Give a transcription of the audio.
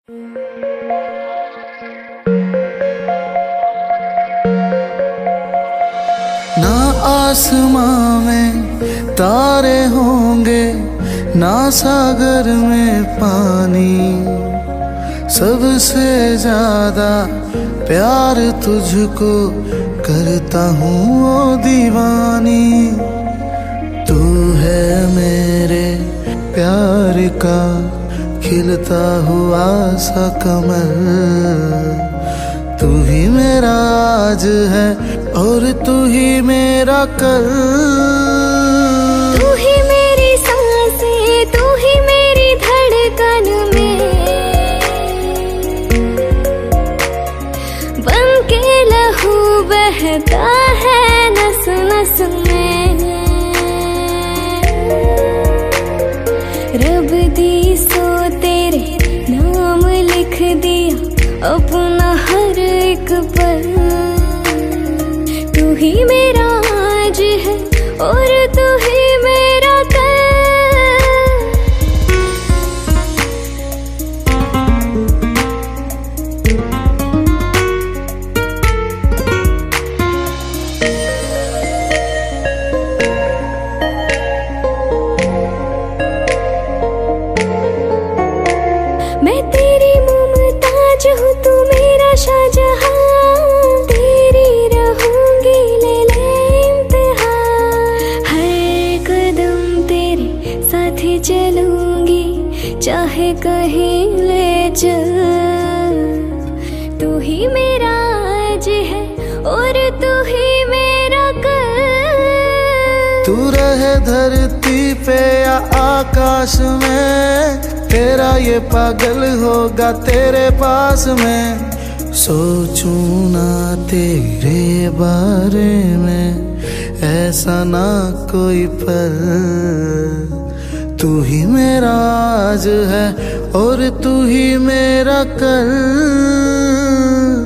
ना आसमां में तारे होंगे, ना सागर में पानी, सबसे ज्यादा प्यार तुझको करता हूँ ओ दीवानी। तू है मेरे प्यार का खिलता हुआ सा कमल, तू ही मेरा आज है और तू ही मेरा कल। तू ही मेरी सांसें, तू ही मेरी धड़कन में, बन के लहू बहता है नस नस में। रब दी सो तेरे नाम लिख दिया अपना हर एक पल। तू ही मेरा आज है और तू ही मेरा कल। मैं तेरी मुमताज हूँ, तू मेरा शाहजहां, तेरी रहूंगी ले ले इम्तिहान। हर कदम तेरे साथ ही चलूंगी, चाहे कहीं ले चल। तू ही मेरा आज है और तू ही मेरा कल। तू रहे धरती पे या आकाश में, तेरा ये पागल होगा तेरे पास में। सोचूं ना तेरे बारे में ऐसा ना कोई पल। तू ही मेरा आज है और तू ही मेरा कल।